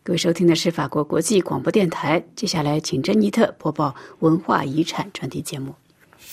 各位收听的是法国国际广播电台，接下来请珍妮特播报文化遗产专题节目。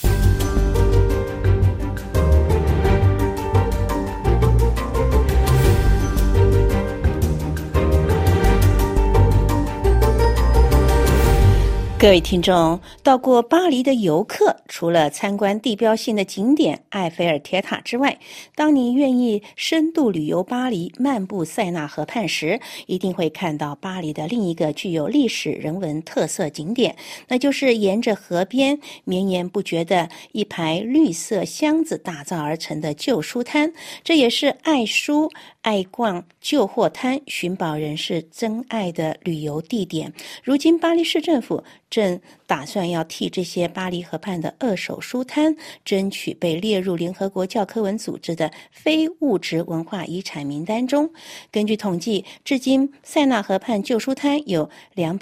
各位听众，到过巴黎的游客，除了参观地标性的景点埃菲尔铁塔之外，当你愿意深度旅游巴黎，漫步塞纳河畔时，一定会看到巴黎的另一个具有历史人文特色景点，那就是沿着河边绵延不绝的一排绿色箱子打造而成的旧书摊，这也是爱书爱逛旧货摊寻宝人士真爱的旅游地点。如今巴黎市政府正打算要替这些巴黎河畔的二手书摊争取被列入联合国教科文组织的非物质文化遗产名单中。根据统计，至今塞纳河畔旧书摊有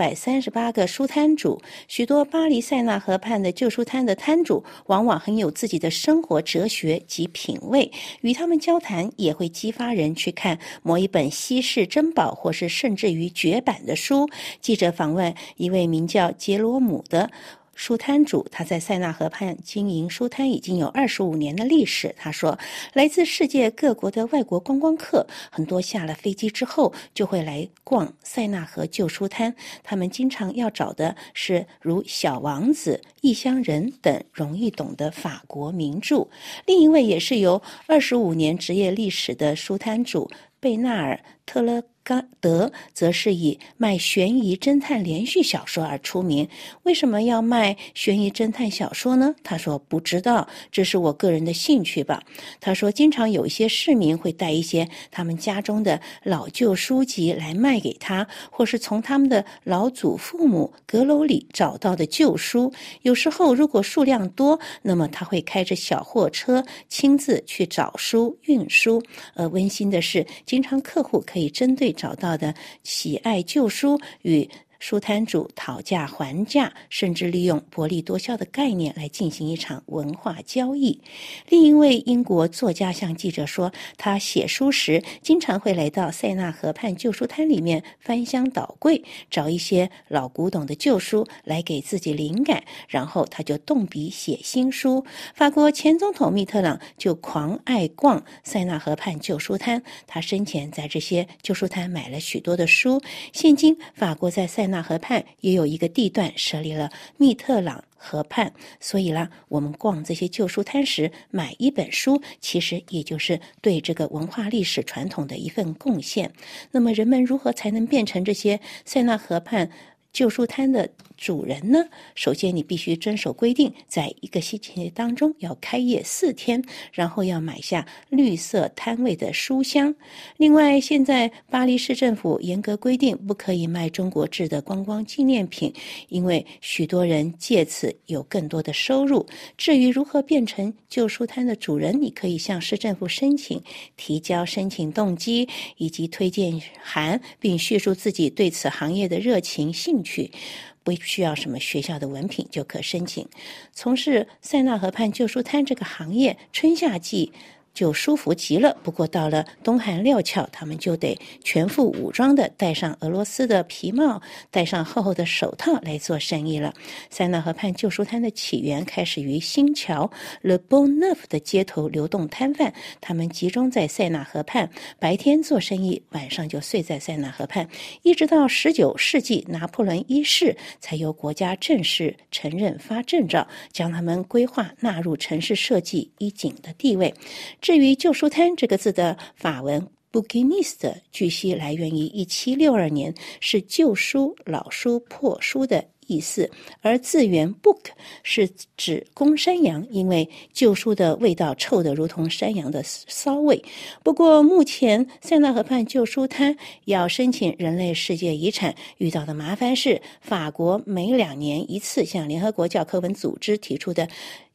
238个书摊主，许多巴黎塞纳河畔的旧书摊的摊主往往很有自己的生活哲学及品味，与他们交谈也会激发人去看某一本稀世珍宝或是甚至于绝版的书。记者访问一位名叫杰罗姆的书摊主，他在塞纳河畔经营书摊已经有25年的历史。他说，来自世界各国的外国观光客很多下了飞机之后就会来逛塞纳河旧书摊，他们经常要找的是如小王子、异乡人等容易懂的法国名著。另一位也是有25年职业历史的书摊主贝纳尔特勒德则是以卖悬疑侦探连续小说而出名。为什么要卖悬疑侦探小说呢？他说不知道，这是我个人的兴趣吧。他说经常有一些市民会带一些他们家中的老旧书籍来卖给他，或是从他们的老祖父母阁楼里找到的旧书。有时候如果数量多，那么他会开着小货车亲自去找书运输。而温馨的是，经常客户可以针对找到的喜爱旧书与书摊主讨价还价，甚至利用薄利多销的概念来进行一场文化交易。另一位英国作家向记者说，他写书时经常会来到塞纳河畔旧书摊里面翻箱倒柜，找一些老古董的旧书来给自己灵感，然后他就动笔写新书。法国前总统密特朗就狂爱逛塞纳河畔旧书摊，他生前在这些旧书摊买了许多的书。现今法国在塞纳河畔也有一个地段设立了密特朗河畔，所以啦，我们逛这些旧书摊时买一本书，其实也就是对这个文化历史传统的一份贡献。那么人们如何才能变成这些塞纳河畔旧书摊的主人呢？首先你必须遵守规定，在一个星期当中要开业4天，然后要买下绿色摊位的书箱。另外，现在巴黎市政府严格规定不可以卖中国制的观光纪念品，因为许多人借此有更多的收入。至于如何变成旧书摊的主人，你可以向市政府申请，提交申请动机以及推荐函，并叙述自己对此行业的热情兴趣。不需要什么学校的文凭就可申请。从事塞纳河畔旧书摊这个行业，春夏季就舒服极了，不过到了冬寒料峭，他们就得全副武装的戴上俄罗斯的皮帽，戴上厚厚的手套来做生意了。塞纳河畔旧书摊的起源开始于新桥 Le Bon Neuf 的街头流动摊贩，他们集中在塞纳河畔，白天做生意，晚上就睡在塞纳河畔，一直到19世纪拿破仑一世才由国家正式承认发证照，将他们规划纳入城市设计一景的地位。至于旧书摊这个字的法文 bouquiniste， 据悉来源于1762年，是旧书、老书、破书的意思，而字源 book 是指公山羊，因为旧书的味道臭得如同山羊的骚味。不过目前塞纳河畔旧书摊要申请人类世界遗产遇到的麻烦是，法国每2年一次向联合国教科文组织提出的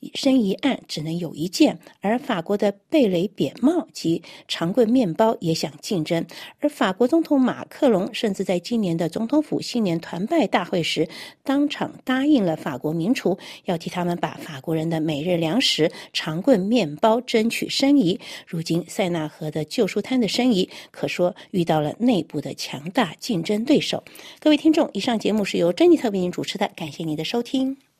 申遗案只能有一件，而法国的贝雷扁帽及长棍面包也想竞争。而法国总统马克龙甚至在今年的总统府新年团拜大会时，当场答应了法国民厨，要替他们把法国人的每日粮食长棍面包争取申遗。如今塞纳河的旧书摊的申遗可说遇到了内部的强大竞争对手。各位听众，以上节目是由珍妮特为您主持的，感谢您的收听。